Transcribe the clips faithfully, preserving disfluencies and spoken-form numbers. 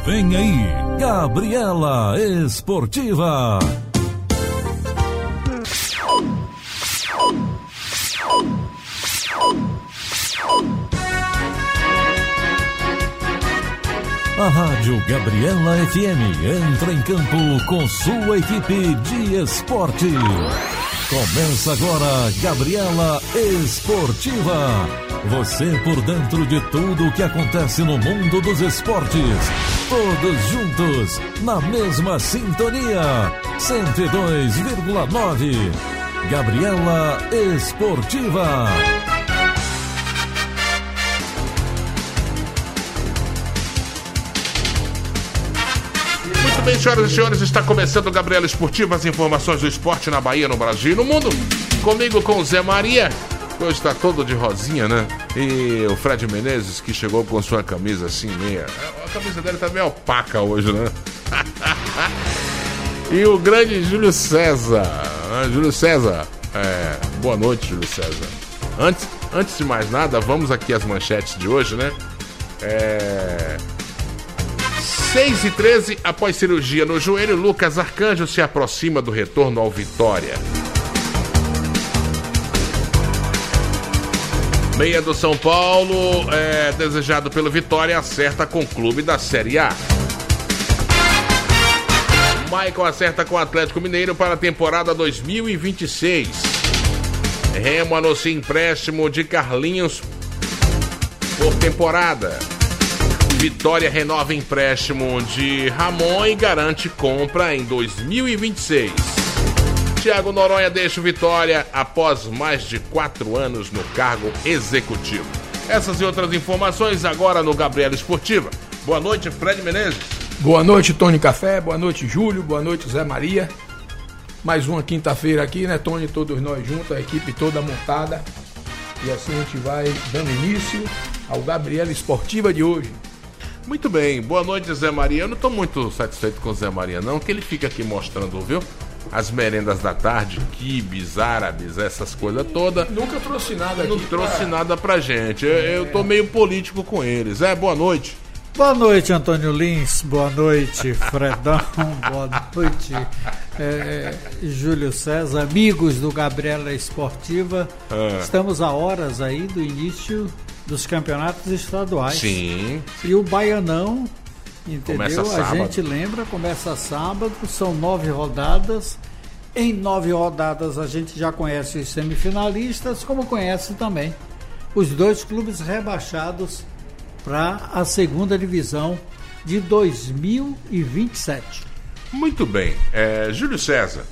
Vem aí, Gabriela Esportiva. A Rádio Gabriela F M entra em campo com sua equipe de esporte. Começa agora Gabriela Esportiva. Você por dentro de tudo o que acontece no mundo dos esportes. Todos juntos, na mesma sintonia. cento e dois vírgula nove. Gabriela Esportiva. Muito bem, senhoras e senhores, está começando o Gabriela Esportiva, as informações do esporte na Bahia, no Brasil e no mundo. Comigo com o Zé Maria, que hoje está todo de rosinha, né? E o Fred Menezes, que chegou com sua camisa assim, meia... A camisa dele tá meio opaca hoje, né? E o grande Júlio César. Júlio César, é... boa noite, Júlio César. Antes, antes de mais nada, vamos aqui às manchetes de hoje, né? É... seis e treze, após cirurgia no joelho, Lucas Arcanjo se aproxima do retorno ao Vitória. Meia do São Paulo, é, desejado pelo Vitória, acerta com o clube da Série A. Michael acerta com o Atlético Mineiro para a temporada dois mil e vinte e seis. Remo anuncia empréstimo de Carlinhos por temporada. Vitória renova empréstimo de Ramon e garante compra em dois mil e vinte e seis. Thiago Noronha deixa o Vitória após mais de quatro anos no cargo executivo. Essas e outras informações agora no Gabriela Esportiva. Boa noite, Fred Menezes. Boa noite, Tony Café. Boa noite, Júlio. Boa noite, Zé Maria. Mais uma quinta-feira aqui, né, Tony? Todos nós juntos, a equipe toda montada. E assim a gente vai dando início ao Gabriela Esportiva de hoje. Muito bem, boa noite, Zé Maria. Eu não estou muito satisfeito com o Zé Maria, não, que ele fica aqui mostrando, viu? As merendas da tarde, quibes, árabes, essas coisas todas. Nunca trouxe nada aqui. Não trouxe pra... nada pra gente. Eu, eu tô meio político com eles. É, boa noite. Boa noite, Antônio Lins. Boa noite, Fredão. Boa noite, é, Júlio César. Amigos do Gabriela Esportiva. É. Estamos a horas aí do início dos campeonatos estaduais. Sim. E o Baianão, entendeu? Começa A sábado. gente lembra, começa sábado, são nove rodadas. Em nove rodadas a gente já conhece os semifinalistas, como conhece também os dois clubes rebaixados para a segunda divisão de dois mil e vinte e sete. Muito bem. É, Júlio César.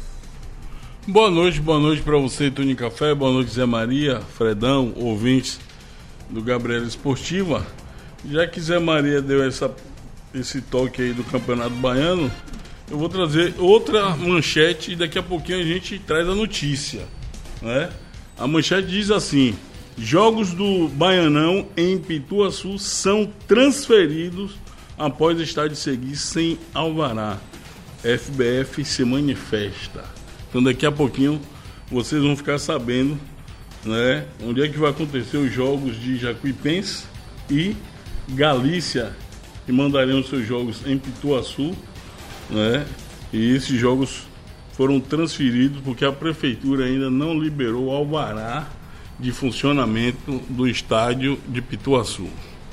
Boa noite, boa noite para você, Tony Café. Boa noite, Zé Maria, Fredão, ouvintes do Gabriela Esportiva. Já que Zé Maria deu essa, esse toque aí do Campeonato Baiano, eu vou trazer outra manchete e daqui a pouquinho a gente traz a notícia, né? A manchete diz assim: jogos do Baianão em Pituaçu são transferidos após estádio seguir sem alvará. F B F se manifesta. Então daqui a pouquinho vocês vão ficar sabendo, né, onde é que vai acontecer os jogos de Jacuipense e Galícia, que mandarão seus jogos em Pituaçu, né? E esses jogos foram transferidos porque a prefeitura ainda não liberou o alvará de funcionamento do estádio de Pituaçu.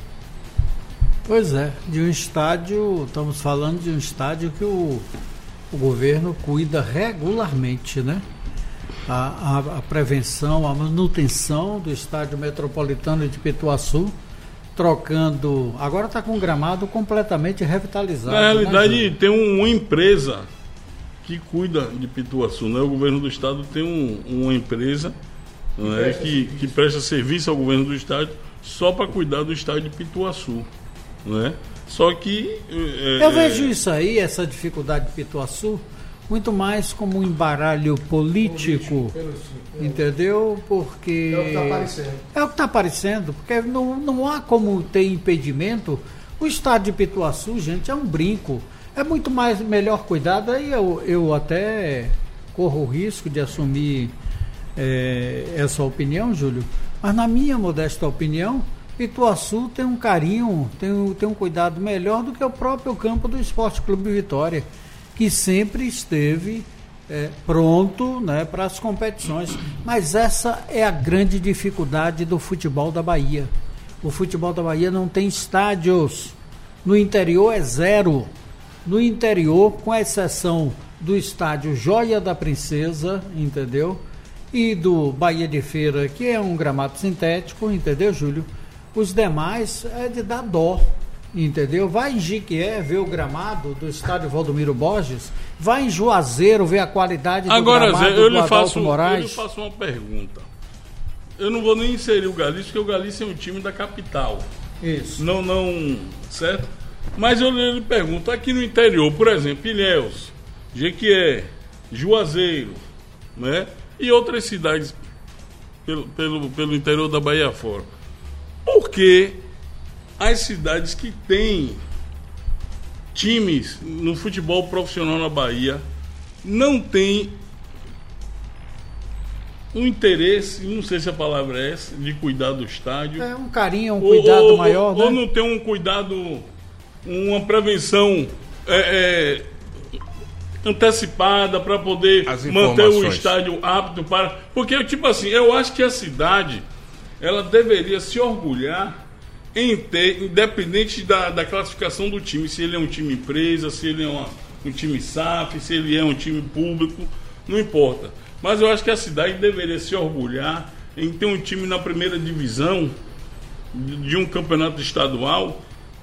Pois é, de um estádio, estamos falando de um estádio que o, o governo cuida regularmente, né? A, a, a prevenção, a manutenção do estádio metropolitano de Pituaçu, trocando, agora está com o gramado completamente revitalizado. Na realidade, né, tem um, uma empresa que cuida de Pituaçu, né? O governo do estado tem um, uma empresa, né, que, que presta serviço ao governo do estado só para cuidar do estádio de Pituaçu, né? Só que é, eu vejo isso aí, essa dificuldade de Pituaçu, muito mais como um embaralho político, político entendeu? Porque é o que está aparecendo. É o que está aparecendo, porque não, não há como ter impedimento. O estádio de Pituaçu, gente, é um brinco. É muito mais melhor cuidado. Aí eu, eu até corro o risco de assumir é, essa opinião, Júlio, mas na minha modesta opinião, Pituaçu tem um carinho, tem um, tem um cuidado melhor do que o próprio campo do Esporte Clube Vitória, que sempre esteve é, pronto, né, para as competições. Mas essa é a grande dificuldade do futebol da Bahia. O futebol da Bahia não tem estádios. No interior é zero. No interior, com exceção do estádio Joia da Princesa, entendeu? E do Bahia de Feira, que é um gramado sintético, entendeu, Júlio? Os demais é de dar dó, entendeu? Vai em Jiquié ver o gramado do estádio Valdomiro Borges, vai em Juazeiro ver a qualidade do Agora, gramado Zé, eu do lhe Adalto faço, Moraes. eu lhe faço uma pergunta. Eu não vou nem inserir o Galícia, porque o Galícia é um time da capital. Isso. Não, não, certo? Mas eu lhe pergunto, aqui no interior, por exemplo, Ilhéus, Jequié, Juazeiro, né? E outras cidades pelo, pelo, pelo interior da Bahia fora. Por que as cidades que têm times no futebol profissional na Bahia não têm um interesse, não sei se a palavra é essa, de cuidar do estádio? É um carinho, um cuidado ou, maior, ou, né? Ou não tem um cuidado, uma prevenção é, é, antecipada para poder manter o estádio apto para... Porque, tipo assim, eu acho que a cidade, ela deveria se orgulhar em ter, independente da, da classificação do time, se ele é um time empresa, se ele é uma, um time S A F, se ele é um time público, não importa. Mas eu acho que a cidade deveria se orgulhar em ter um time na primeira divisão de, de um campeonato estadual,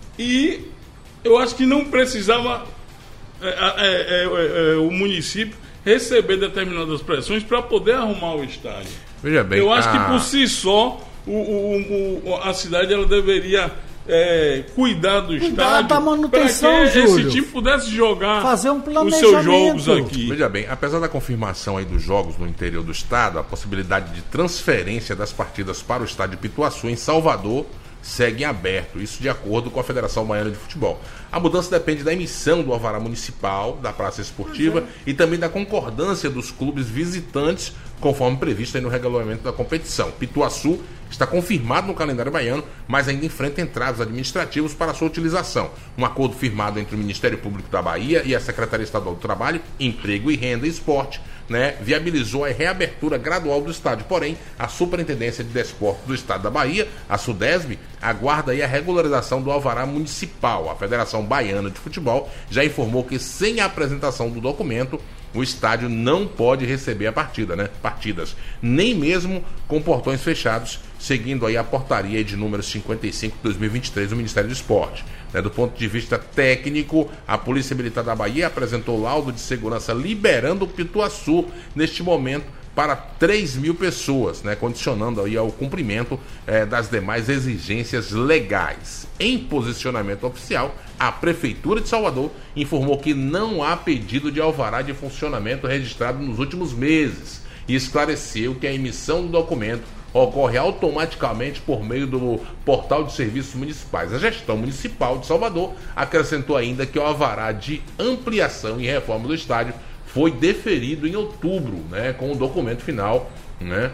e eu acho que não precisava é, é, é, é, o município receber determinadas pressões para poder arrumar o estádio. Veja bem, eu acho a... que por si só o, o, o, a cidade ela deveria é, cuidar do Cuidar estádio da manutenção, para que Júlio. esse time pudesse jogar Fazer um os seus jogos planejamento. aqui. Veja bem, apesar da confirmação aí dos jogos no interior do estado, a possibilidade de transferência das partidas para o estádio Pituaçu em Salvador segue em aberto, isso de acordo com a Federação Baiana de Futebol. A mudança depende da emissão do alvará municipal da praça esportiva é. e também da concordância dos clubes visitantes, conforme previsto aí no regulamento da competição. Pituaçu está confirmado no calendário baiano, mas ainda enfrenta entraves administrativos para sua utilização. Um acordo firmado entre o Ministério Público da Bahia e a Secretaria Estadual do Trabalho, Emprego e Renda e Esporte, né, viabilizou a reabertura gradual do estádio. Porém, a Superintendência de Desporto do Estado da Bahia, a SUDESB, aguarda aí a regularização do alvará municipal. A Federação Baiana de Futebol já informou que, sem a apresentação do documento, o estádio não pode receber a partida, né? partidas, nem mesmo com portões fechados, seguindo aí a portaria de número cinquenta e cinco de dois mil e vinte e três do Ministério do Esporte. Né? Do ponto de vista técnico, a Polícia Militar da Bahia apresentou laudo de segurança liberando o Pituaçu neste momento para três mil pessoas, né? Condicionando aí ao cumprimento eh, das demais exigências legais. Em posicionamento oficial, a Prefeitura de Salvador informou que não há pedido de alvará de funcionamento registrado nos últimos meses e esclareceu que a emissão do documento ocorre automaticamente por meio do Portal de Serviços Municipais. A gestão municipal de Salvador acrescentou ainda que o alvará de ampliação e reforma do estádio foi deferido em outubro, né, com o documento final, né,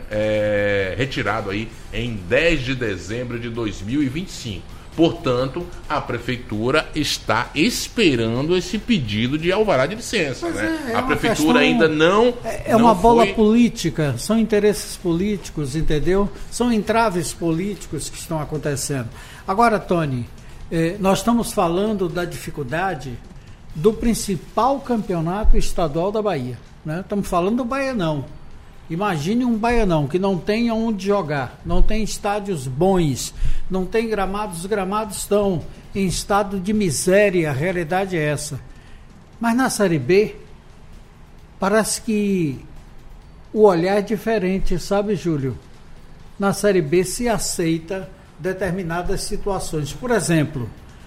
é, retirado aí em dez de dezembro de dois mil e vinte e cinco. Portanto, a prefeitura está esperando esse pedido de alvará de licença. Né? É, é a prefeitura ainda não... É, é não uma bola foi... política, são interesses políticos, entendeu? São entraves políticos que estão acontecendo. Agora, Tony, eh, nós estamos falando da dificuldade do principal campeonato estadual da Bahia, né? Estamos falando do Baianão. Imagine um Baianão que não tem onde jogar, não tem estádios bons, não tem gramados, os gramados estão em estado de miséria, a realidade é essa. Mas na Série B, parece que o olhar é diferente, sabe, Júlio? Na Série B se aceita determinadas situações. Por exemplo,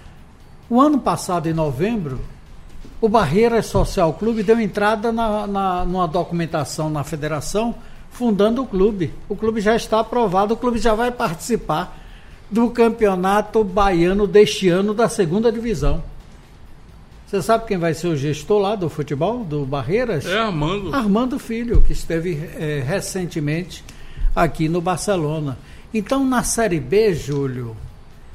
o ano passado, em novembro, o Barreiras Social Clube deu entrada na, na, numa documentação na federação, fundando o clube. O clube já está aprovado, o clube já vai participar do campeonato baiano deste ano da segunda divisão. Você sabe quem vai ser o gestor lá do futebol, do Barreiras? É Armando. Armando Filho, que esteve é, recentemente aqui no Barcelona. Então, na Série B, Júlio,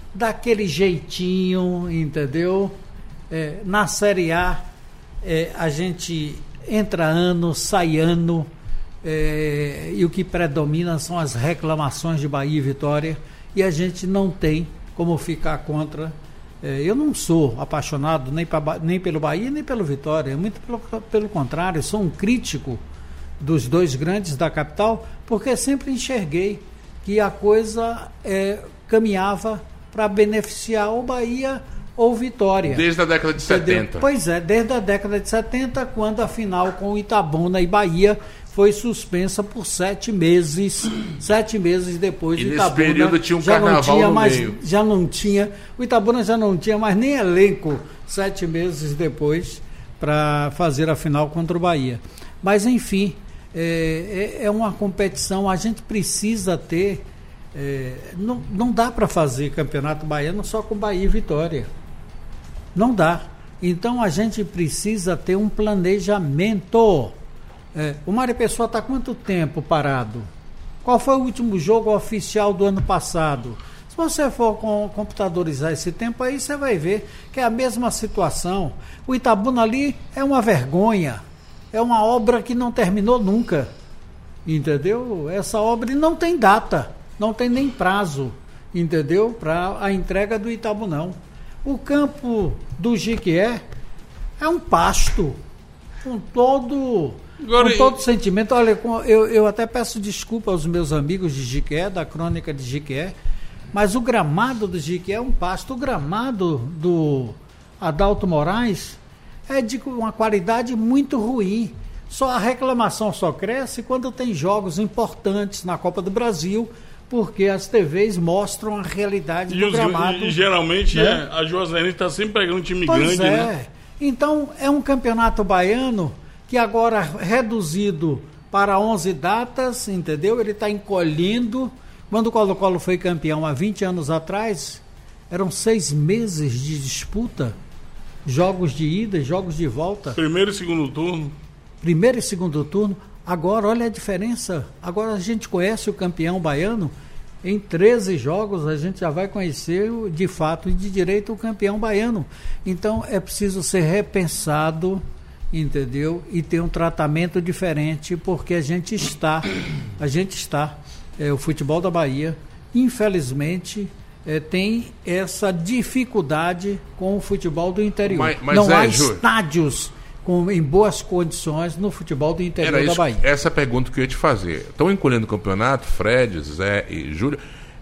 daquele jeitinho, entendeu? É, na Série A, é, a gente entra ano, sai ano, é, e o que predomina são as reclamações de Bahia e Vitória, e a gente não tem como ficar contra. É, eu não sou apaixonado nem, pra, nem pelo Bahia nem pelo Vitória, muito pelo, pelo contrário, sou um crítico dos dois grandes da capital, porque sempre enxerguei que a coisa é, caminhava para beneficiar o Bahia ou Vitória. Desde a década de Entendeu? setenta. Pois é, desde a década de setenta, quando a final com Itabuna e Bahia foi suspensa por sete meses. Sete meses depois e de nesse Itabuna. período tinha um já carnaval não tinha no mais, meio. Já não tinha. O Itabuna já não tinha mais nem elenco sete meses depois para fazer a final contra o Bahia. Mas, enfim, é, é, é uma competição, a gente precisa ter. É, não, não dá para fazer campeonato baiano só com Bahia e Vitória. Não dá. Então a gente precisa ter um planejamento. É, o Mário Pessoa está quanto tempo parado? Qual foi o último jogo oficial do ano passado? Se você for com, computadorizar esse tempo aí, você vai ver que é a mesma situação. O Itabuna ali é uma vergonha. É uma obra que não terminou nunca. Entendeu? Essa obra não tem data, não tem nem prazo, entendeu? Para a entrega do Itabunão. O campo do Jiquié é um pasto, com todo, Agora, com todo sentimento. Olha, eu, eu até peço desculpa aos meus amigos de Jiquié, da crônica de Jiquié, mas o gramado do Jiquié é um pasto. O gramado do Adalto Moraes é de uma qualidade muito ruim. Só a reclamação só cresce quando tem jogos importantes na Copa do Brasil, porque as T Vs mostram a realidade e do os, gramado. E, geralmente né? é, a Juazeirense está sempre pegando um time Pois grande, é. né? Então é um campeonato baiano que agora reduzido para onze datas, entendeu? Ele está encolhendo. Quando o Colo-Colo foi campeão há vinte anos atrás, eram seis meses de disputa, jogos de ida, jogos de volta. Primeiro e segundo turno. Primeiro e segundo turno. Agora, olha a diferença. Agora a gente conhece o campeão baiano. Em treze jogos a gente já vai conhecer, de fato e de direito, o campeão baiano. Então é preciso ser repensado, entendeu? E ter um tratamento diferente, porque a gente está, a gente está, é, o futebol da Bahia, infelizmente, é, tem essa dificuldade com o futebol do interior. Mas, mas Não é, há Ju... estádios Com, em boas condições no futebol do interior Era da isso, Bahia. essa pergunta que eu ia te fazer. Estão encolhendo o campeonato, Fred, Zé e Júlio,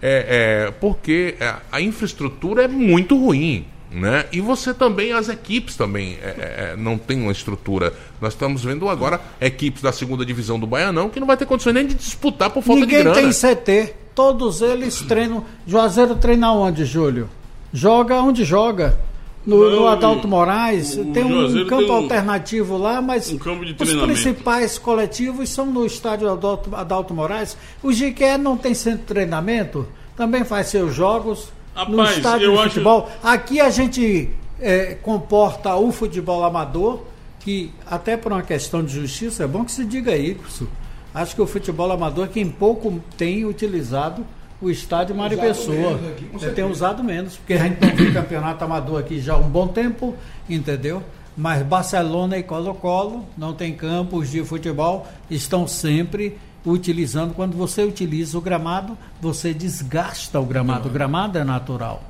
é, é, porque a infraestrutura é muito ruim, né? E você também, as equipes também é, é, não tem uma estrutura. Nós estamos vendo agora equipes da segunda divisão do Baianão que não vai ter condições nem de disputar por falta Ninguém de grana. tem C T, todos eles treinam. Juazeiro treina onde, Júlio? Joga onde joga. No, Não, no Adalto Moraes, o, o tem um Juazeiro campo tem um, alternativo lá, mas um campo de os treinamento. principais coletivos são no estádio Adalto, Adalto Moraes. O Jiquié não tem centro de treinamento, também faz seus jogos Rapaz, no estádio eu de acho... futebol. Aqui a gente é, comporta o futebol amador, que até por uma questão de justiça, é bom que se diga isso. Acho que o futebol amador é quem pouco tem utilizado o estádio Mário Pessoa. Aqui, tem usado menos, porque a gente não viu campeonato amador aqui já há um bom tempo, entendeu? Mas Barcelona e Colo-Colo não tem campos de futebol, estão sempre utilizando. Quando você utiliza o gramado, você desgasta o gramado. O gramado é natural.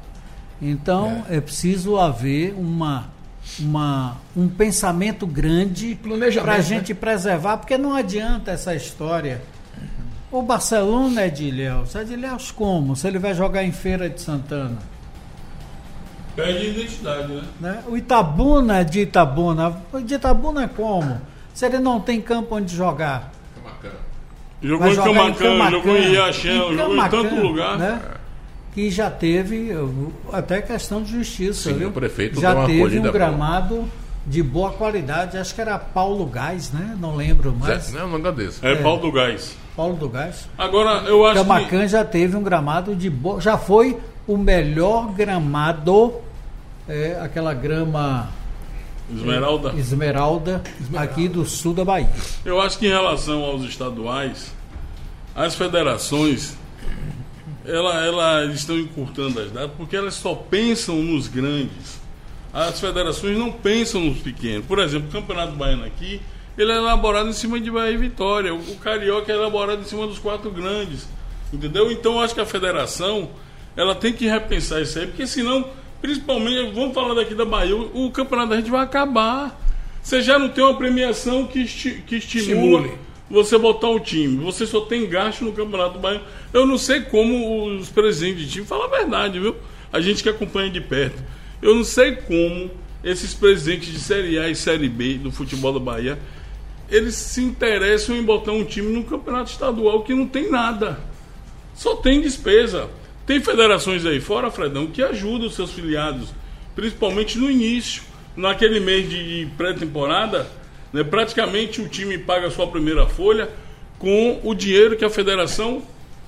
Então é, é preciso haver uma, uma, um pensamento grande para a gente, né, preservar, porque não adianta essa história. O Barcelona é de Ilhéus. É de Ilhéus como? Se ele vai jogar em Feira de Santana. Perde identidade, né? né? O Itabuna é de Itabuna. De Itabuna como? Se ele não tem campo onde jogar. Jogou em Camacan, jogou em Iachão, jogou em tanto lugar. Né? Que já teve até questão de justiça. Sim, viu? O prefeito já teve um gramado boa. de boa qualidade. Acho que era Paulo Gás, né? Não lembro mais. Não, não agradeço. É, é Paulo do Gás. Paulo do Gás. Agora, eu acho Camacan que... Camacan já teve um gramado de boa... Já foi o melhor gramado, é, aquela grama... Esmeralda. É, esmeralda, esmeralda, aqui do sul da Bahia. Eu acho que em relação aos estaduais, as federações ela, ela, eles estão encurtando as datas porque elas só pensam nos grandes. As federações não pensam nos pequenos. Por exemplo, o Campeonato Baiano aqui, ele é elaborado em cima de Bahia e Vitória. O, o Carioca é elaborado em cima dos quatro grandes. Entendeu? Então, eu acho que a federação, ela tem que repensar isso aí, porque senão, principalmente, vamos falar daqui da Bahia, o, o campeonato da gente vai acabar. Você já não tem uma premiação que, esti, que estimula Estimule. você botar o time. Você só tem gasto no Campeonato Baiano. Eu não sei como os presidentes de time, falam a verdade, viu? A gente que acompanha de perto. Eu não sei como esses presidentes de Série A e Série B do futebol da Bahia, eles se interessam em botar um time no campeonato estadual que não tem nada. Só tem despesa. Tem federações aí fora, Fredão, que ajudam os seus filiados, principalmente no início. Naquele mês de, de pré-temporada, né, praticamente o time paga a sua primeira folha com o dinheiro que a federação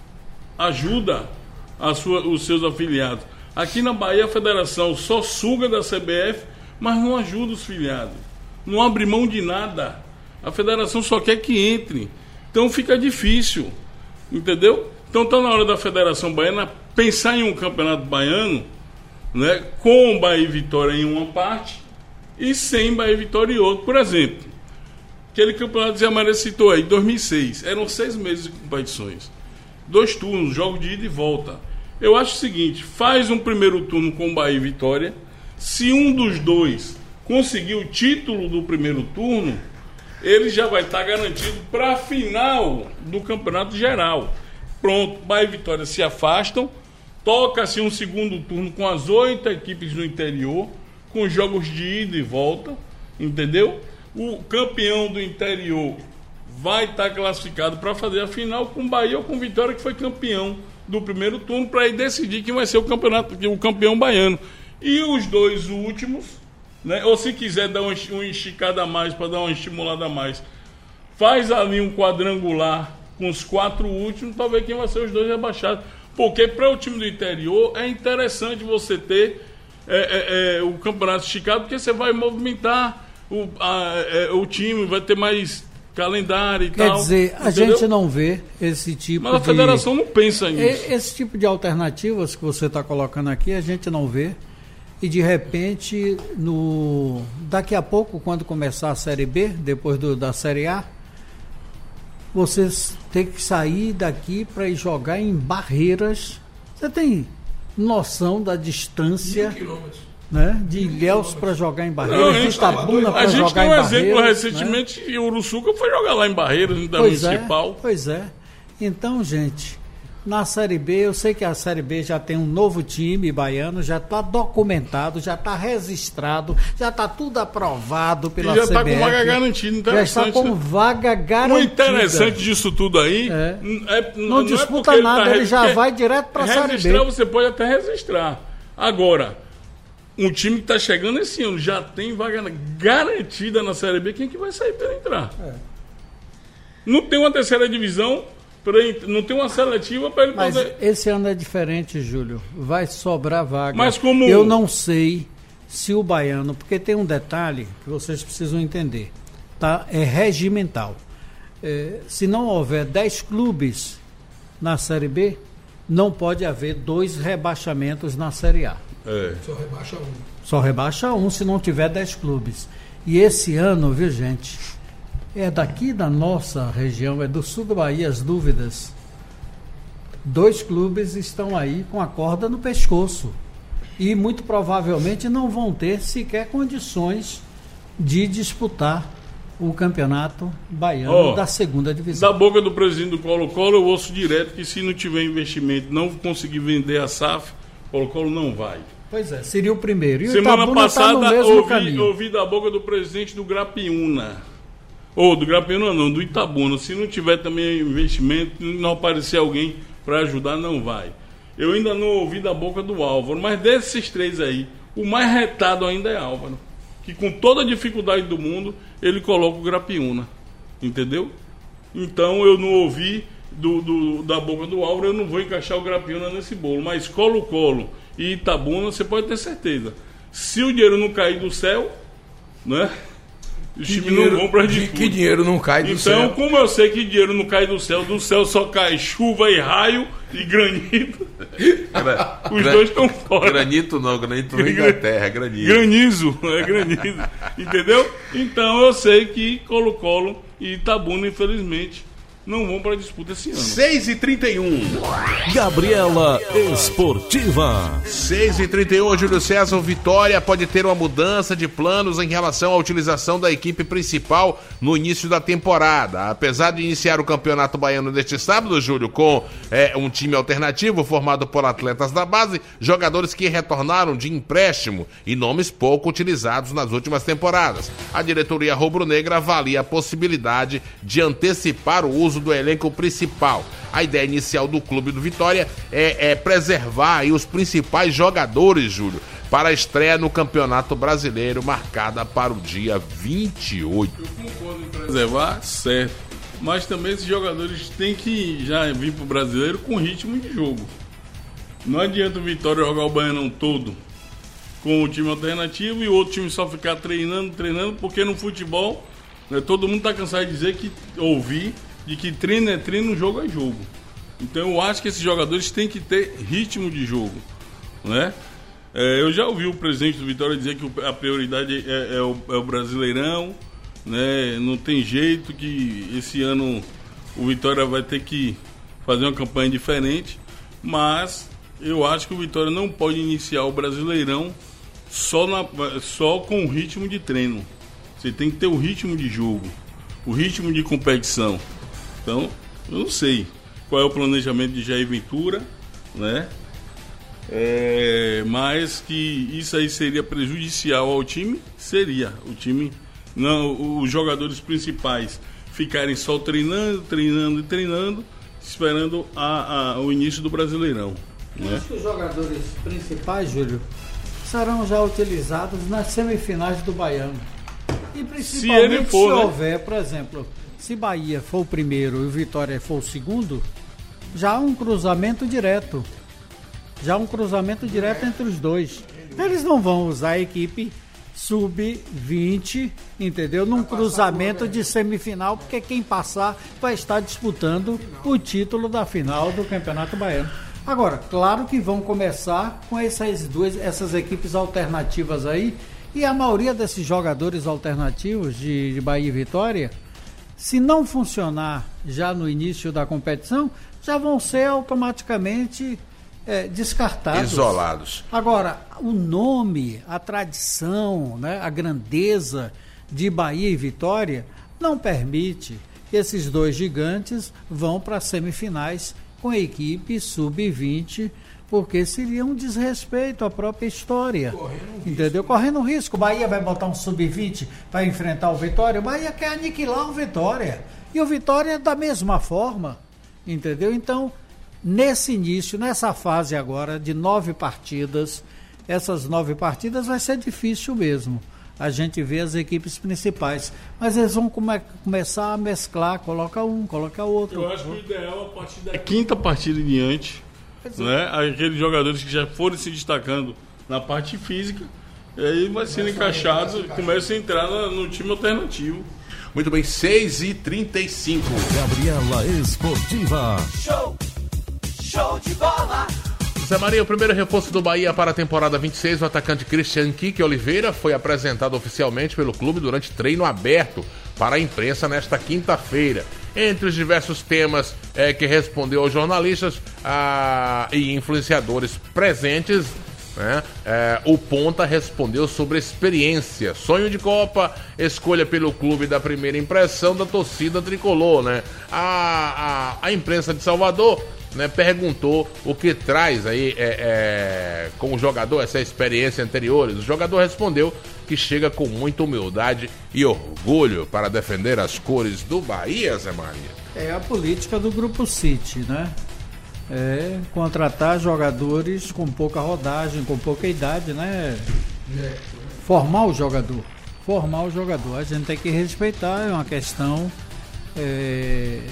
ajuda a sua, os seus afiliados. Aqui na Bahia a federação só suga da C B F, mas não ajuda os filiados. Não abre mão de nada. A federação só quer que entre. Então fica difícil. Entendeu? Então está na hora da Federação Baiana pensar em um campeonato baiano, né, com Bahia e Vitória em uma parte e sem Bahia e Vitória em outra. Por exemplo, aquele campeonato que Zé Maria citou aí, dois mil e seis, eram seis meses de competições. Dois turnos, jogo de ida e volta. Eu acho o seguinte, faz um primeiro turno com Bahia e Vitória. Se um dos dois conseguir o título do primeiro turno, ele já vai estar garantido para a final do campeonato geral. Pronto, Bahia e Vitória se afastam, toca-se um segundo turno com as oito equipes do interior, com jogos de ida e volta, entendeu? O campeão do interior vai estar classificado para fazer a final com Bahia ou com Vitória, que foi campeão do primeiro turno, para aí decidir quem vai ser o campeonato, o campeão baiano. E os dois últimos, né, ou se quiser dar um, um esticada a mais, para dar uma estimulada a mais, faz ali um quadrangular com os quatro últimos, para ver quem vai ser os dois rebaixados. Porque para o time do interior é interessante você ter é, é, é, o campeonato esticado, porque você vai movimentar o, a, é, o time, vai ter mais calendário e Quer tal. Quer dizer, a entendeu? gente não vê esse tipo de... Mas a federação não pensa nisso. Esse tipo de alternativas que você está colocando aqui, a gente não vê. E de repente, no... daqui a pouco, quando começar a Série B, depois do, da Série A, vocês têm que sair daqui para ir jogar em Barreiras. Você tem noção da distância, né, de Ilhéus para jogar em Barreiras, de Itabuna para jogar em Barreiras? A gente tem um exemplo recentemente, né? E o Uruçuca foi jogar lá em Barreiras, da pois Municipal. É, pois é. Então, gente, na Série B, eu sei que a Série B já tem um novo time baiano, já está documentado, já está registrado, já está tudo aprovado pela C B F. E já está com vaga garantida, interessante. Já está com vaga garantida. O interessante disso tudo aí... É. É, não, não disputa é nada, ele, tá, ele já vai direto para a Série B. Registrar, você pode até registrar. Agora, um time que está chegando esse ano já tem vaga garantida na Série B, quem que vai sair para entrar? É. Não tem uma terceira divisão... Não tem uma seletiva para ele Mas poder... esse ano é diferente, Júlio. Vai sobrar vaga. Mas como... Eu não sei se o baiano... Porque tem um detalhe que vocês precisam entender. Tá? É regimental. É, se não houver dez clubes na Série B, não pode haver dois rebaixamentos na Série A. É. Só rebaixa um. Só rebaixa um se não tiver dez clubes. E esse ano, viu, gente... É daqui da nossa região, é do sul do Bahia, as dúvidas. Dois clubes estão aí com a corda no pescoço. E muito provavelmente não vão ter sequer condições de disputar o campeonato baiano oh, da segunda divisão. Da boca do presidente do Colo-Colo, eu ouço direto que se não tiver investimento, não conseguir vender a S A F, o Colo-Colo não vai. Pois é, seria o primeiro. E Semana o passada, tá no mesmo ouvi, caminho. ouvi da boca do presidente do Grapiúna. Ou do Grapiúna não, do Itabuna. Se não tiver também investimento, não aparecer alguém para ajudar, não vai. Eu ainda não ouvi da boca do Álvaro, mas desses três aí, o mais retado ainda é Álvaro. Que com toda a dificuldade do mundo, ele coloca o Grapiúna. Entendeu? Então eu não ouvi do, do, da boca do Álvaro, eu não vou encaixar o Grapiúna nesse bolo. Mas Colo-Colo e Itabuna, você pode ter certeza. Se o dinheiro não cair do céu, né? Os times não vão para disputa. Que dinheiro não cai do então, céu. Então, como eu sei que dinheiro não cai do céu, do céu só cai chuva e raio e granito. Gra Os gra dois estão fora. Granito não, granito vem da terra, é granizo. Granizo, é granizo. Entendeu? Então eu sei que Colo-Colo e Itabuna, infelizmente, não vão para a disputa esse ano. seis e trinta e um. Gabriela Esportiva. seis e trinta e um, Júlio César. O Vitória pode ter uma mudança de planos em relação à utilização da equipe principal no início da temporada. Apesar de iniciar o Campeonato Baiano neste sábado, Júlio, com é, um time alternativo formado por atletas da base, jogadores que retornaram de empréstimo e nomes pouco utilizados nas últimas temporadas. A diretoria rubro-negra avalia a possibilidade de antecipar o uso do elenco principal. A ideia inicial do clube do Vitória é, é preservar aí os principais jogadores, Júlio, para a estreia no Campeonato Brasileiro, marcada para o dia vinte e oito. Eu concordo em preservar, certo. Mas também esses jogadores têm que já vir para o Brasileiro com ritmo de jogo. Não adianta o Vitória jogar o Baianão todo com o time alternativo e o outro time só ficar treinando, treinando, porque no futebol, né, todo mundo está cansado de dizer que ouvir de que treino é treino, jogo é jogo. Então eu acho que esses jogadores têm que ter ritmo de jogo, né? É, eu já ouvi o presidente do Vitória dizer que a prioridade é, é, o, é o Brasileirão, né? Não tem jeito, que esse ano o Vitória vai ter que fazer uma campanha diferente, mas eu acho que o Vitória não pode iniciar o Brasileirão só, na, só com o ritmo de treino. Você tem que ter o ritmo de jogo, o ritmo de competição. Então, eu não sei qual é o planejamento de Jair Ventura, né? É, mas que isso aí seria prejudicial ao time, seria. O time, não, os jogadores principais ficarem só treinando, treinando e treinando, esperando a, a, o início do Brasileirão. Né? Acho que os jogadores principais, Júlio, serão já utilizados nas semifinais do Baiano. E principalmente se, ele for, se né? houver, por exemplo, se Bahia for o primeiro e o Vitória for o segundo, já há um cruzamento direto. Já há um cruzamento direto entre os dois. Eles não vão usar a equipe sub vinte, entendeu? Num cruzamento de semifinal, porque quem passar vai estar disputando o título da final do Campeonato Baiano. Agora, claro que vão começar com essas duas, essas equipes alternativas aí, e a maioria desses jogadores alternativos de, de Bahia e Vitória, se não funcionar já no início da competição, já vão ser automaticamente é, descartados. Isolados. Agora, o nome, a tradição, né, a grandeza de Bahia e Vitória não permite que esses dois gigantes vão para as semifinais com a equipe sub vinte, porque seria um desrespeito à própria história. Correndo entendeu? Risco. Correndo risco. O Bahia vai botar um sub vinte para enfrentar o Vitória. O Bahia quer aniquilar o Vitória. E o Vitória da mesma forma. Entendeu? Então, nesse início, nessa fase agora de nove partidas, essas nove partidas vai ser difícil mesmo. A gente vê as equipes principais. Mas eles vão come- começar a mesclar, coloca um, coloca outro. Eu acho que o ideal, a partir da quinta partida em diante, né, aqueles jogadores que já foram se destacando na parte física, e aí vai sendo encaixado e começa a entrar no time alternativo. Muito bem, seis e trinta e cinco. Gabriela Esportiva. Show! Show de bola! Zé Maria, o primeiro reforço do Bahia para a temporada vinte e seis, o atacante Christian Kike Oliveira, foi apresentado oficialmente pelo clube durante treino aberto para a imprensa nesta quinta-feira. Entre os diversos temas é, que respondeu aos jornalistas a, e influenciadores presentes, né, é, o Ponta respondeu sobre experiência, sonho de Copa, escolha pelo clube da primeira impressão da torcida tricolor. Né? A, a, a imprensa de Salvador, né, perguntou o que traz aí é, é, com o jogador essa experiência anteriores. O jogador respondeu que chega com muita humildade e orgulho para defender as cores do Bahia, Zé Maria. É a política do Grupo City, né? É contratar jogadores com pouca rodagem, com pouca idade, né? Formar o jogador. Formar o jogador. A gente tem que respeitar, é uma questão é,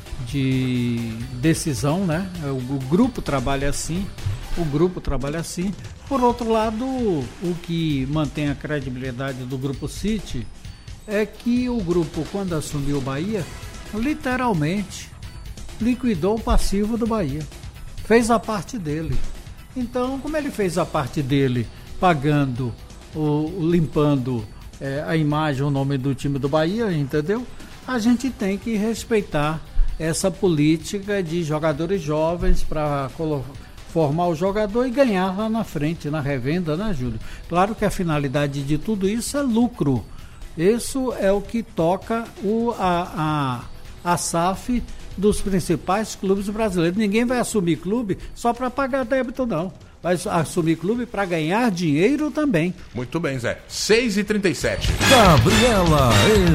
de decisão, né? O, o grupo trabalha assim, o grupo trabalha assim. Por outro lado, o que mantém a credibilidade do Grupo City é que o grupo, quando assumiu o Bahia, literalmente liquidou o passivo do Bahia. Fez a parte dele. Então, como ele fez a parte dele, pagando, o, limpando é, a imagem, o nome do time do Bahia, entendeu? A gente tem que respeitar essa política de jogadores jovens para formar o jogador e ganhar lá na frente, na revenda, né, Júlio? Claro que a finalidade de tudo isso é lucro. Isso é o que toca o, a, a, a S A F dos principais clubes brasileiros. Ninguém vai assumir clube só para pagar débito, não. Vai assumir clube para ganhar dinheiro também. Muito bem, Zé. seis e trinta e sete. Gabriela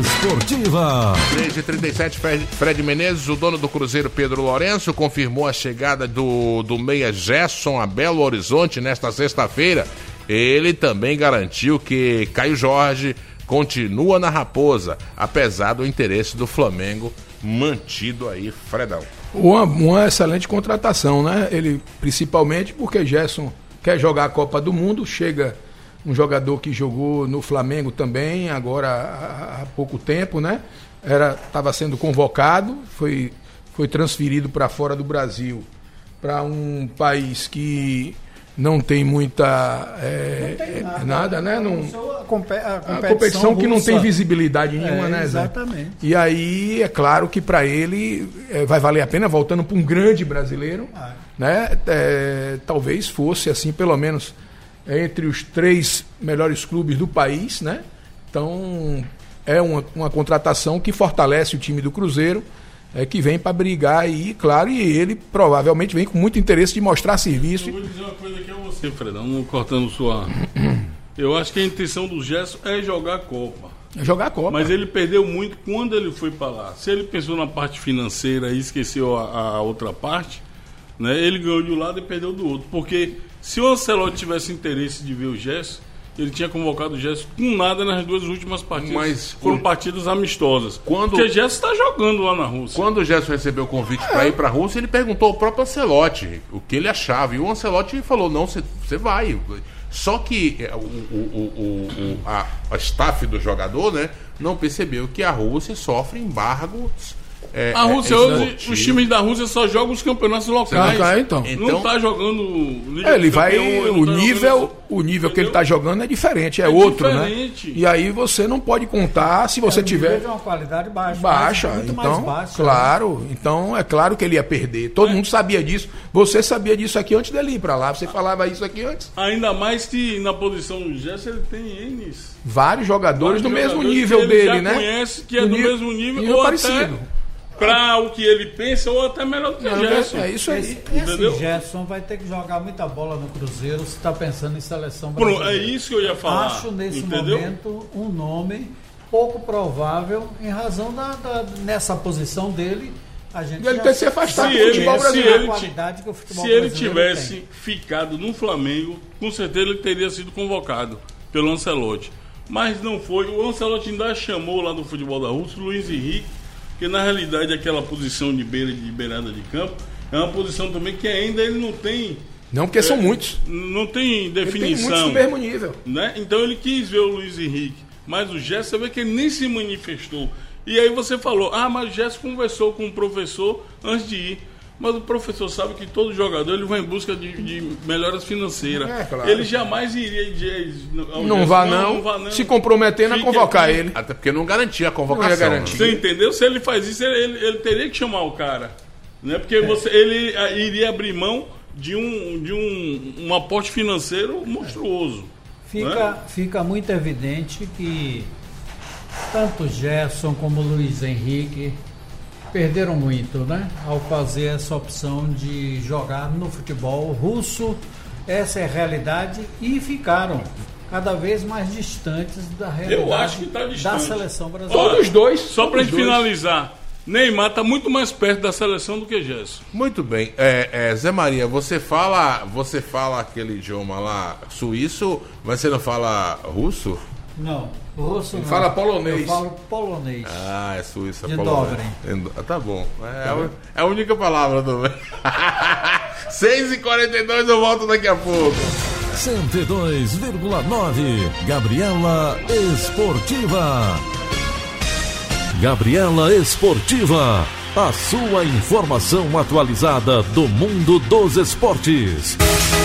Esportiva. seis e trinta e sete, Fred, Fred Menezes, o dono do Cruzeiro, Pedro Lourenço, confirmou a chegada do, do meia Gerson a Belo Horizonte nesta sexta-feira. Ele também garantiu que Caio Jorge continua na Raposa, apesar do interesse do Flamengo mantido aí, Fredão. Uma, uma excelente contratação, né? Ele, principalmente porque Gerson quer jogar a Copa do Mundo, chega um jogador que jogou no Flamengo também, agora há, há pouco tempo, né? Era, estava sendo convocado, foi, foi transferido para fora do Brasil, para um país que não tem muita é, não tem nada, nada, né? Não, a, compe a competição, a competição que não tem visibilidade nenhuma, é, né, Zé? Exatamente. E aí é claro que para ele é, vai valer a pena, voltando para um grande brasileiro, ah. né? É, talvez fosse assim, pelo menos entre os três melhores clubes do país, né? Então é uma, uma contratação que fortalece o time do Cruzeiro. É que vem para brigar aí, claro, e ele provavelmente vem com muito interesse de mostrar serviço. Eu vou dizer uma coisa aqui a você, Fredão, não cortando sua... Eu acho que a intenção do Gerson é jogar a Copa. É jogar a Copa. Mas ele perdeu muito quando ele foi para lá. Se ele pensou na parte financeira e esqueceu a, a outra parte, né, ele ganhou de um lado e perdeu do outro. Porque se o Ancelotti tivesse interesse de ver o Gerson, ele tinha convocado o Gerson com nada nas duas últimas partidas. Mas foram partidas amistosas. Quando... Porque o Gerson está jogando lá na Rússia. Quando o Gerson recebeu o convite é. para ir para a Rússia, ele perguntou ao próprio Ancelotti o que ele achava. E o Ancelotti falou, não, você vai. Só que o, o, o, o, a, a staff do jogador, né, não percebeu que a Rússia sofre embargos. É, a Rússia, é, hoje, os times da Rússia só jogam os campeonatos locais. Não, então. Não está jogando Liga é, ele vai campeão, o tá nível, jogando... o nível que ele está jogando é diferente, é, é outro, diferente. Né? E aí você não pode contar se você é, tiver de uma qualidade baixa, baixa, muito então, mais baixa, claro, né? Então é claro que ele ia perder. Todo é. mundo sabia disso. Você sabia disso aqui antes dele ir para lá. Você falava isso aqui antes. Ainda mais que na posição do Gerson ele tem Enes. Vários jogadores Vários do mesmo jogadores nível ele dele, já né? Conhece que é do, do nível, mesmo nível, nível ou parecido. Até para o que ele pensa, ou até melhor do que o Gerson. É isso aí. Esse, esse Gerson vai ter que jogar muita bola no Cruzeiro se está pensando em seleção brasileira. Pronto, é isso que eu ia falar. Acho nesse entendeu? momento um nome pouco provável em razão da, da nessa posição dele. A gente ele tem que se afastar do futebol brasileiro. Se ele, que o futebol se ele tivesse tem. ficado no Flamengo, com certeza ele teria sido convocado pelo Ancelotti. Mas não foi. O Ancelotti ainda chamou lá do futebol da Rússia o Luiz Henrique, que na realidade aquela posição de beira de beirada de campo é uma posição também que ainda ele não tem. Não, porque é, são muitos. Não tem definição. Ele tem muitos do mesmo nível. Né? Então ele quis ver o Luiz Henrique. Mas o Gerson, você vê que ele nem se manifestou. E aí você falou, ah, mas o Gerson conversou com o professor antes de ir. Mas o professor sabe que todo jogador ele vai em busca de, de melhoras financeiras. É, claro. Ele jamais iria de, não, não, vá, não, não vá não, se comprometendo a convocar aqui. Ele. Até porque não garantia a convocação. Não garantir. Você entendeu? Se ele faz isso, ele, ele, ele teria que chamar o cara. Né? Porque é. você, ele iria abrir mão de um, de um, um aporte financeiro monstruoso. Fica, né? Fica muito evidente que tanto Gerson como Luiz Henrique perderam muito, né? Ao fazer essa opção de jogar no futebol russo, essa é a realidade, e ficaram cada vez mais distantes da realidade. Eu acho que tá distante. Da seleção brasileira. Todos os dois. Só para finalizar, Neymar está muito mais perto da seleção do que Gerson. Muito bem. É, é, Zé Maria, você fala, você fala aquele idioma lá suíço, mas você não fala russo? Não. Russo Ele não. fala polonês. Eu falo polonês. Ah, é suíça, de polonês. Ah, tá bom. É, a, é a única palavra também. seis e quarenta e dois, eu volto daqui a pouco. cento e dois vírgula nove Gabriela Esportiva. Gabriela Esportiva, a sua informação atualizada do mundo dos esportes.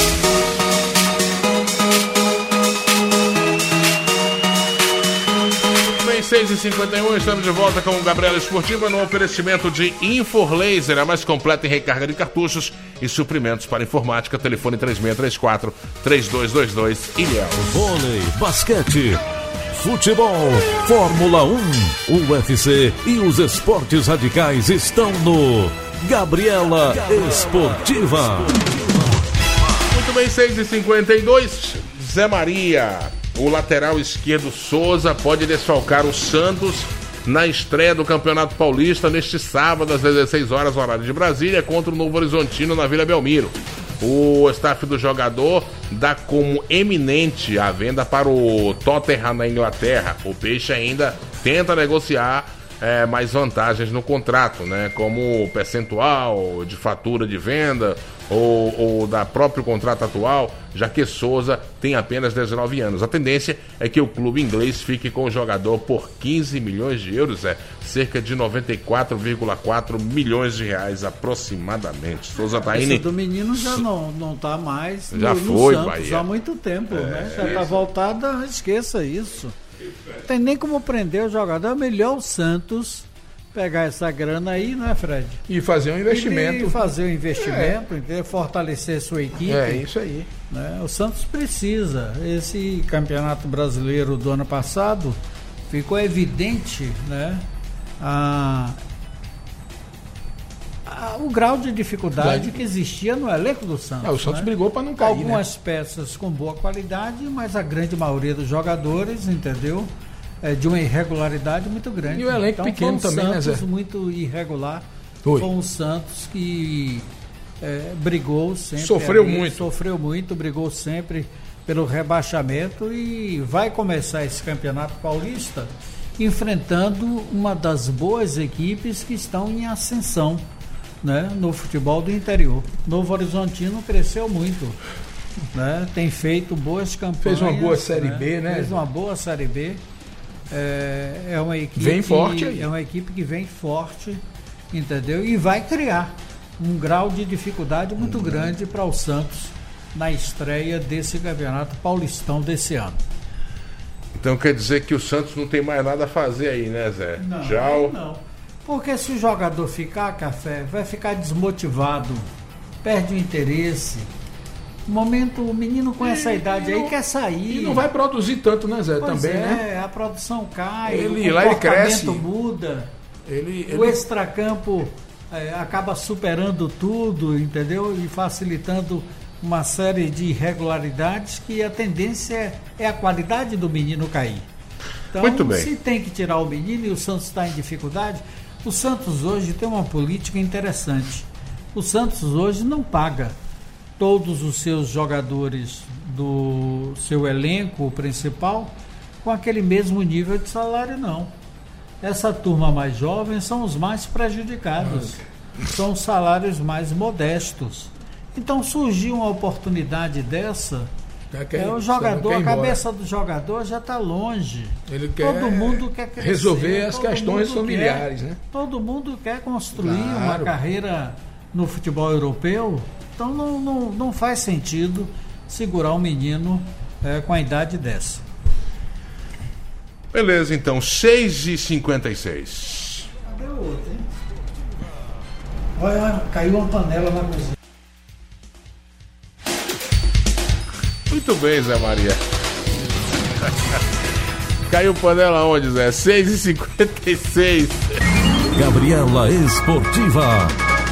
seis e cinquenta e um, estamos de volta com o Gabriela Esportiva no oferecimento de Inforlaser, a mais completa em recarga de cartuchos e suprimentos para informática. Telefone três seis três quatro, três dois dois dois, Ilhéus. Vôlei, basquete, futebol, Fórmula um, U F C e os esportes radicais estão no Gabriela Esportiva. Muito bem, seis e cinquenta e dois, Zé Maria. O lateral esquerdo Souza pode desfalcar o Santos na estreia do Campeonato Paulista neste sábado às dezesseis horas, horário de Brasília, contra o Novo Horizontino na Vila Belmiro. O staff do jogador dá como eminente a venda para o Tottenham na Inglaterra. O Peixe ainda tenta negociar é, mais vantagens no contrato, né, como percentual de fatura de venda ou, ou da próprio contrato atual, já que Souza tem apenas dezenove anos. A tendência é que o clube inglês fique com o jogador por quinze milhões de euros, é cerca de noventa e quatro vírgula quatro milhões de reais aproximadamente. Souza tá indo. Esse do menino já não, não tá mais já no, foi, no Santos Bahia. há muito tempo, é, né? Já tá voltada, esqueça isso. Não tem nem como prender o jogador. É melhor o Santos pegar essa grana aí, não é, Fred? E fazer um investimento. E fazer um investimento, é. entendeu? Fortalecer sua equipe. É, isso aí. Né? O Santos precisa. Esse campeonato brasileiro do ano passado ficou evidente, né? A, a, o grau de dificuldade que existia no elenco do Santos. É, o Santos né? brigou para não cair. Algumas né? peças com boa qualidade, mas a grande maioria dos jogadores, entendeu? É de uma irregularidade muito grande. E o elenco então, pequeno foi um também, Santos né, Zé? muito irregular. Foi. Foi um Santos que é, brigou sempre. Sofreu ali, muito. Sofreu muito, brigou sempre pelo rebaixamento e vai começar esse campeonato paulista enfrentando uma das boas equipes que estão em ascensão, né, no futebol do interior. Novo Horizontino cresceu muito. Né, tem feito boas campanhas. Fez uma boa Série né, B, né? Fez uma boa Série B. É, é uma equipe vem forte aí. É uma equipe que vem forte, entendeu? E vai criar um grau de dificuldade muito hum. grande para o Santos na estreia desse campeonato paulistão desse ano. Então quer dizer que o Santos não tem mais nada a fazer aí, né, Zé? Não, Tchau. não. Porque se o jogador ficar, Café, vai ficar desmotivado, perde o interesse. No momento, o menino com essa e, idade e aí não, quer sair. E não vai produzir tanto, né, Zé? Pois também, é, né? a produção cai, ele, o lá ele cresce. muda. Ele, ele... O extracampo é, acaba superando tudo, entendeu? E facilitando uma série de irregularidades que a tendência é, é a qualidade do menino cair. Então, Muito bem. Se tem que tirar o menino e o Santos está em dificuldade, o Santos hoje tem uma política interessante. O Santos hoje não paga todos os seus jogadores do seu elenco principal com aquele mesmo nível de salário, não. Essa turma mais jovem são os mais prejudicados, são os salários mais modestos. Então surgiu uma oportunidade dessa, quer, é, o jogador, a cabeça embora. do jogador já está longe. Ele quer todo mundo quer crescer, resolver as questões familiares, quer, né? Todo mundo quer construir claro. uma carreira no futebol europeu. Então não, não, não faz sentido segurar um menino é, com a idade dessa. Beleza, então, seis e cinquenta e seis. Cadê o outro, hein? Olha, caiu uma panela na cozinha. Muito bem, Zé Maria. Caiu panela onde, Zé? seis e cinquenta e seis. Gabriela Esportiva.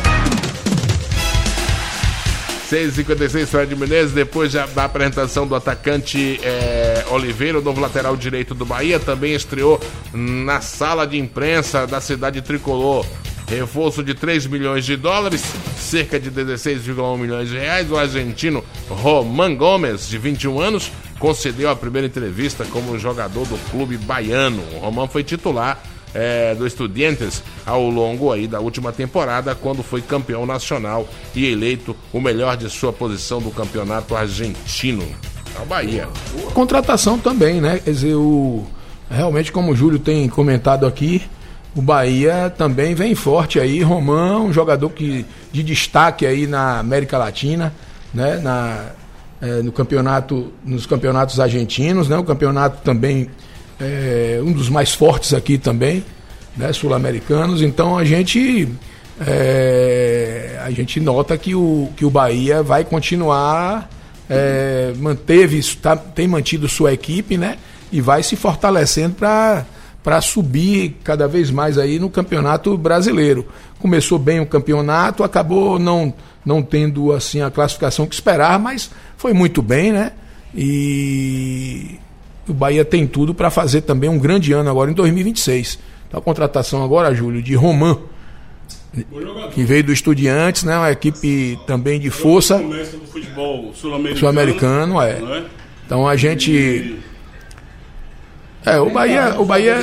seis e cinquenta e seis, Fred Menezes, depois da, da apresentação do atacante é, Oliveira, o novo lateral direito do Bahia, também estreou na sala de imprensa da cidade tricolor. Reforço de três milhões de dólares, cerca de dezesseis vírgula um milhões de reais. O argentino Román Gomes, de vinte e um anos, concedeu a primeira entrevista como jogador do clube baiano. O Román foi titular É, do Estudiantes ao longo aí da última temporada, quando foi campeão nacional e eleito o melhor de sua posição do campeonato argentino. É o Bahia. Contratação também, né? Quer dizer, o... realmente, como o Júlio tem comentado aqui, o Bahia também vem forte aí. Romão, um jogador que, de destaque aí na América Latina, né? Na, é, no campeonato, nos campeonatos argentinos, né? O campeonato também é um dos mais fortes aqui também, né? Sul-americanos. Então a gente é, a gente nota que o, que o Bahia vai continuar, é, manteve, tá, tem mantido sua equipe, né? E vai se fortalecendo para para subir cada vez mais aí no Campeonato Brasileiro. Começou bem o campeonato, acabou não, não tendo assim a classificação que esperava, mas foi muito bem, né? E o Bahia tem tudo para fazer também um grande ano agora em dois mil e vinte e seis. Então a contratação agora, Júlio, de Román, que veio do Estudiantes, né? Uma equipe também de força. Começa do futebol sul-americano. Sul-americano, é. é. Então a gente... É, o Bahia, o Bahia,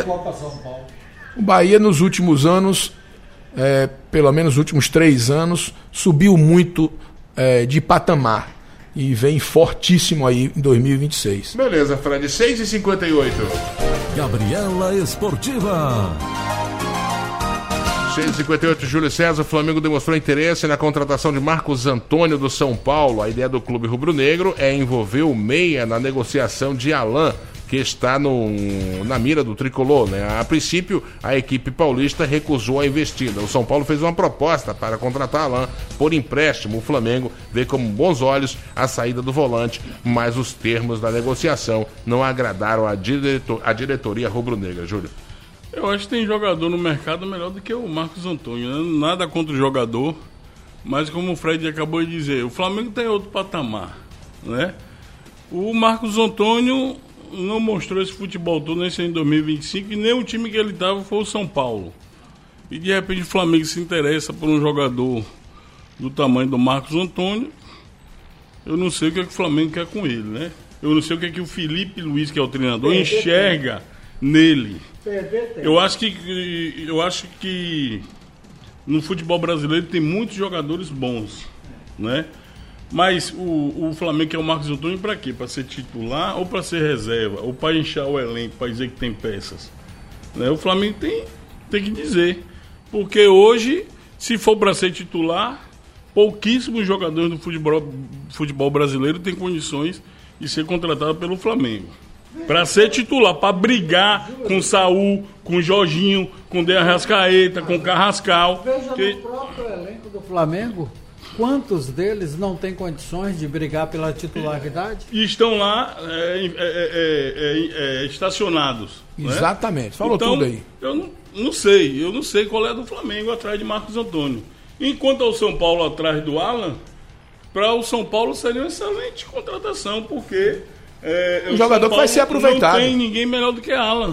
o Bahia nos últimos anos, é, pelo menos nos últimos três anos, subiu muito é, de patamar e vem fortíssimo aí em dois mil e vinte e seis. Beleza, Fred, seis e cinquenta e oito. Gabriela Esportiva. seis e cinquenta e oito, Júlio César. O Flamengo demonstrou interesse na contratação de Marcos Antônio do São Paulo. A ideia do clube rubro-negro é envolver o meia na negociação de Alan, que está no, na mira do tricolor, né? A princípio, a equipe paulista recusou a investida. O São Paulo fez uma proposta para contratar Alan por empréstimo. O Flamengo vê com bons olhos a saída do volante, mas os termos da negociação não agradaram a, diretor, a diretoria rubro-negra, Júlio. Eu acho que tem jogador no mercado melhor do que o Marcos Antônio, né? Nada contra o jogador, mas como o Fred acabou de dizer, o Flamengo tem outro patamar, né? O Marcos Antônio não mostrou esse futebol todo nesse ano de dois mil e vinte e cinco, e nem o time que ele estava foi o São Paulo. E de repente o Flamengo se interessa por um jogador do tamanho do Marcos Antônio. Eu não sei o que, é que o Flamengo quer com ele, né? Eu não sei o que, é que o Felipe Luiz, que é o treinador, enxerga nele. Eu acho que eu acho que no futebol brasileiro tem muitos jogadores bons, né? Mas o, o Flamengo quer o Marcos Antônio para quê? Para ser titular ou para ser reserva? Ou para inchar o elenco, para dizer que tem peças? Né? O Flamengo tem, tem que dizer. Porque hoje, se for para ser titular, pouquíssimos jogadores do futebol, futebol brasileiro têm condições de ser contratado pelo Flamengo. Para ser titular, para brigar com o Saul, com o Jorginho, com o De Arrascaeta, com o Carrascal. Veja que... no próprio elenco do Flamengo, quantos deles não têm condições de brigar pela titularidade? E estão lá é, é, é, é, é, estacionados. Exatamente, né? falou então, tudo aí. Eu não, não sei, eu não sei qual é do Flamengo atrás de Marcos Antônio. Enquanto o São Paulo atrás do Alan, para o São Paulo seria uma excelente contratação, porque é, um jogador que vai ser aproveitado. Não tem ninguém melhor do que Alan.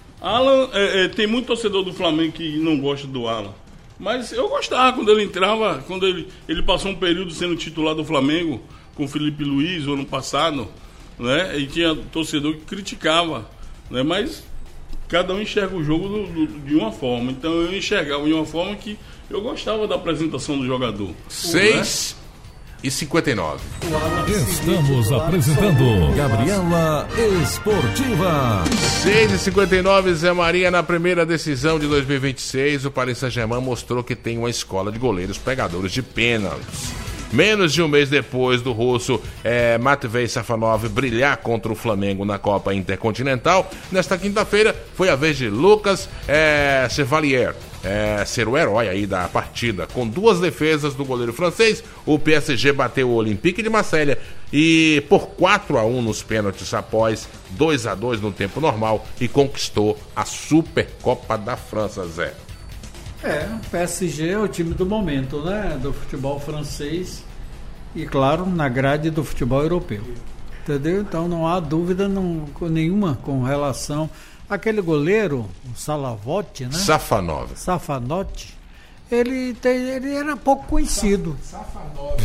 Alan é, é, tem muito torcedor do Flamengo que não gosta do Alan. Mas eu gostava quando ele entrava, quando ele, ele passou um período sendo titular do Flamengo com o Felipe Luiz, o ano passado, né? E tinha torcedor que criticava, né? Mas cada um enxerga o jogo do, do, de uma forma. Então eu enxergava de uma forma que eu gostava da apresentação do jogador. seis e cinquenta e nove. Estamos apresentando Gabriela Esportiva. seis e cinquenta e nove, Zé Maria. Na primeira decisão de dois mil e vinte e seis, o Paris Saint-Germain mostrou que tem uma escola de goleiros pegadores de pênaltis. Menos de um mês depois do russo é, Matvei Safanov brilhar contra o Flamengo na Copa Intercontinental, nesta quinta-feira foi a vez de Lucas é, Chevalier é, ser o herói aí da partida. Com duas defesas do goleiro francês, o P S G bateu o Olympique de Marselha e por quatro a um nos pênaltis após dois a dois no tempo normal e conquistou a Supercopa da França, Zé. É, o P S G é o time do momento, né? Do futebol francês e, claro, na grade do futebol europeu. Entendeu? Então não há dúvida não, nenhuma com relação àquele goleiro, o Salavotti, né? Safanov. Safanotti. Ele, tem, ele era pouco conhecido. Safanov.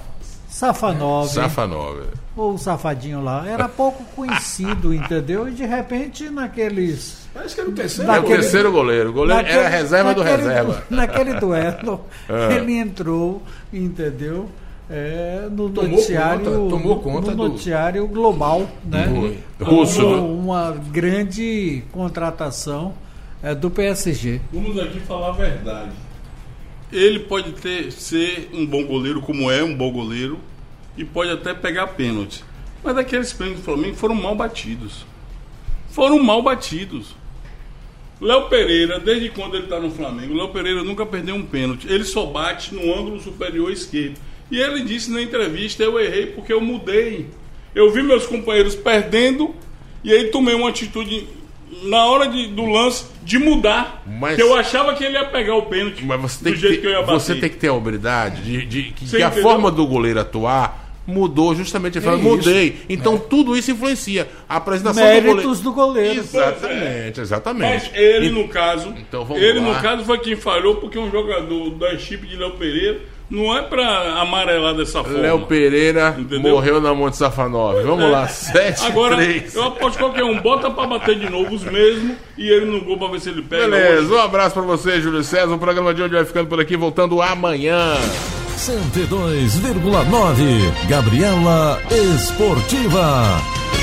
Safanov. Safanov. Ou o safadinho lá. Era pouco conhecido, entendeu? E de repente naqueles... Parece que era o terceiro. É o terceiro goleiro. O goleiro naquele, era a reserva do naquele, reserva. Naquele duelo, Ah. ele entrou, entendeu? É, no Tomou noticiário, conta, tomou conta no do- noticiário global, né? Do- russo, Como né? uma grande contratação É do P S G. Vamos aqui falar a verdade. Ele pode ter, ser um bom goleiro, como é um bom goleiro, e pode até pegar pênalti. Mas aqueles pênaltis do Flamengo foram mal batidos. Foram mal batidos. Léo Pereira, desde quando ele está no Flamengo, Léo Pereira nunca perdeu um pênalti. Ele só bate no ângulo superior esquerdo. E ele disse na entrevista, eu errei porque eu mudei. Eu vi meus companheiros perdendo e aí tomei uma atitude na hora de, do lance de mudar. Mas, que eu achava que ele ia pegar o pênalti. Mas você tem, do que jeito ter, que eu ia bater. você tem que ter a habilidade de, de, de que a entendeu? forma do goleiro atuar mudou justamente. Ele É falou, mudei. isso. Então É. tudo isso influencia. A apresentação Méritos do goleiro. do goleiro. Exatamente, exatamente. Mas ele, E- no caso, Então, vamos ele lá. no caso foi quem falhou, porque um jogador da chip de Léo Pereira não é pra amarelar dessa forma. Léo Pereira Entendeu? morreu na Monte Safanov. Vamos lá, sete Agora, três. eu aposto que qualquer um bota pra bater de novo os mesmos e ele no gol pra ver se ele pega. Beleza, hoje. um abraço pra você, Júlio César. O programa de hoje vai ficando por aqui, voltando amanhã. cento e dois vírgula nove Gabriela Esportiva.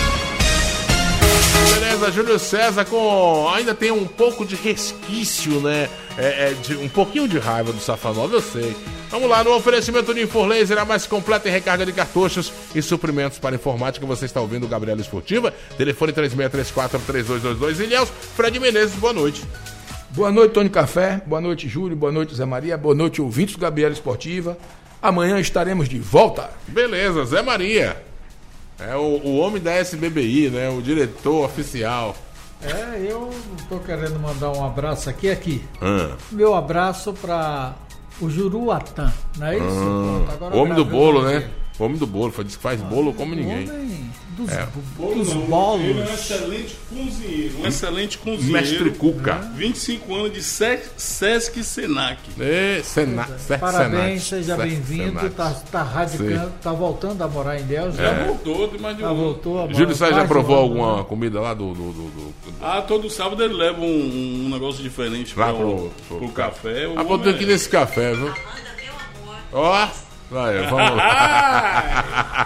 Beleza, Júlio César com... ainda tem um pouco de resquício, né? É, é, de, um pouquinho de raiva do Safanov, eu sei. Vamos lá, no oferecimento de Inforlaser, a mais completa em recarga de cartuchos e suprimentos para informática. Você está ouvindo o Gabriela Esportiva. Telefone três seis três quatro, três dois dois dois. Ilhéus, Fred Menezes, boa noite. Boa noite, Tony Café. Boa noite, Júlio. Boa noite, Zé Maria. Boa noite, ouvintes do Gabriela Esportiva. Amanhã estaremos de volta. Beleza, Zé Maria. É o, o homem da S B B I, né? O diretor oficial. É, eu estou querendo mandar um abraço aqui, aqui. Ah. Meu abraço para o Juruatã, não é isso? Pronto, agora O homem do gravei bolo, o nome né? dele. O homem do bolo, foi, diz que faz bolo como O ninguém. homem dos, É. bo- dos Não, bolos. Ele é um excelente cozinheiro. Um excelente cozinheiro. Mestre Cuca. vinte e cinco anos de Sesc, Sesc Senac. É, Sena, Ser- Parabéns, Senat, seja Ser- bem-vindo. Senat. Tá, tá radicando, tá voltando a morar em Ilhéus. Já Já, voltou, tem mais de já um. voltou a morar. Júlio César já mais de um provou ano, alguma né? comida lá do... do, do, do- Ah, todo sábado ele leva um, um negócio diferente Lá pra pro- o, pro- pro café. O Ah, botando homem aqui é- nesse café, viu? Ó, vai, vamos lá.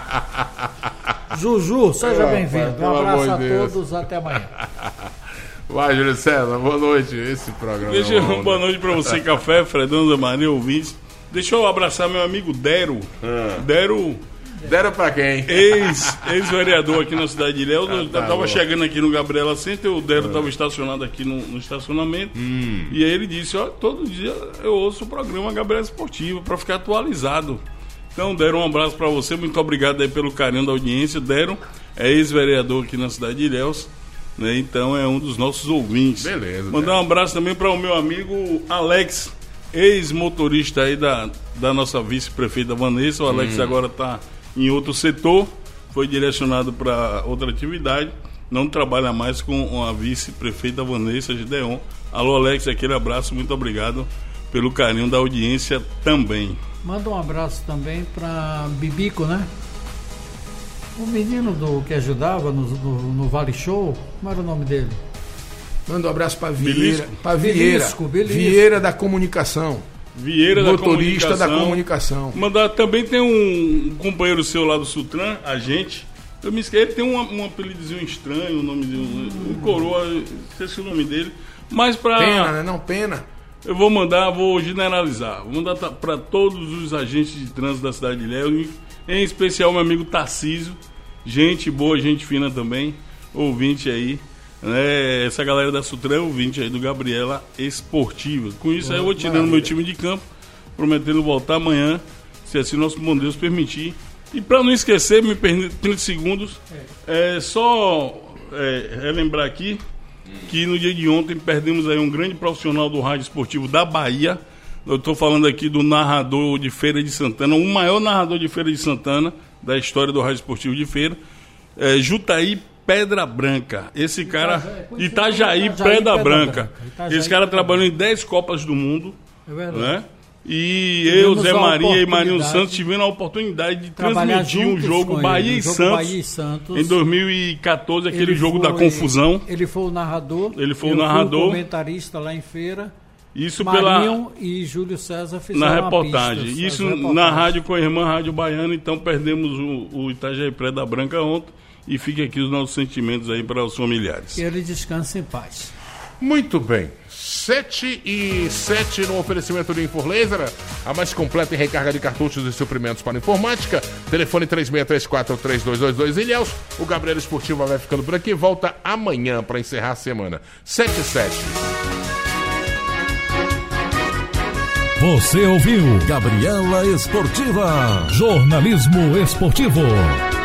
Juju, seja Rapaz, bem-vindo. Um pelo abraço amor a de Deus. todos, até amanhã. Vai, Júlio César, boa noite. Esse programa. Deixa é eu uma uma boa onda. noite pra você, Café, Fredão, Zé Maria, ouvintes. Deixa eu abraçar meu amigo Dero. Ah. Dero, Deram pra quem? ex, ex-vereador aqui na cidade de Ilhéus. Eu tá tava bom. chegando aqui no Gabriela Center, o Dero tava estacionado aqui no, no estacionamento. Hum. E aí ele disse, ó, todo dia eu ouço o programa Gabriela Esportiva pra ficar atualizado. Então, Dero, um abraço pra você, muito obrigado aí pelo carinho da audiência. Dero é ex-vereador aqui na cidade de Ilhéus, né? Então é um dos nossos ouvintes. Beleza, Mandar Dero. um abraço também para o meu amigo Alex, ex-motorista aí da, da nossa vice-prefeita Vanessa. O Alex agora está em outro setor, foi direcionado para outra atividade, não trabalha mais com a vice-prefeita Vanessa Gideon. Alô, Alex, aquele abraço, muito obrigado pelo carinho da audiência também. Manda um abraço também para Bibico, né? O menino do que ajudava no, no, no Vale Show, como era o nome dele? Manda um abraço para Vieira. Belisco. Para Vieira. Belisco, Belisco. Vieira da Comunicação. Vieira Motorista da da comunicação. comunicação. Mandar também tem um companheiro seu lá do Sutran, a gente. Eu me esqueci, ele tem um, um apelidozinho estranho, o nome de um, um coroa, esqueci o nome dele. Mas pra. Pena, né? Não, pena. Eu vou mandar, vou generalizar. Vou mandar para todos os agentes de trânsito da cidade de Ilhéus, em especial meu amigo Tarcísio. Gente boa, gente fina também. Ouvinte aí. Né? Essa galera da Sutran é ouvinte aí do Gabriela Esportiva. Com isso aí eu vou tirando meu time de campo, prometendo voltar amanhã, se assim nosso bom Deus permitir. E para não esquecer, me permite trinta segundos, é só é, relembrar aqui que no dia de ontem perdemos aí um grande profissional do rádio esportivo da Bahia. Eu estou falando aqui do narrador de Feira de Santana, o maior narrador de Feira de Santana da história do rádio esportivo de Feira, é, Jutaí Pedra Branca. Esse cara, Itajaí, Itajaí Pedra Pedra Branca. Branca. Itajaí Esse cara Pedra trabalhou em dez Copas do Mundo, É verdade. né? E Tivemos eu, Zé a Maria e Marinho oportunidade Santos tivemos a oportunidade de Trabalhar transmitir um juntos jogo com Bahia ele, e o jogo Santos Bahia e Santos. em dois mil e quatorze, aquele Ele jogo da foi- confusão. Ele foi o narrador. Ele foi o eu narrador. Fui o comentarista lá em Feira. Isso pela Marinho e Júlio César fizeram na uma reportagem. pista, Isso as na reportagens. rádio com a irmã Rádio Baiana, então perdemos o, o Itajaí Pedra Branca ontem e fica aqui os nossos sentimentos aí para os familiares. Que ele descanse em paz. Muito bem. sete e sete no oferecimento de Inforlaser, a mais completa em recarga de cartuchos e suprimentos para informática. Telefone três seis três quatro, três dois dois dois Ilhéus. O Gabriela Esportiva vai ficando por aqui. Volta amanhã para encerrar a semana. sete e sete. Você ouviu Gabriela Esportiva. Jornalismo esportivo.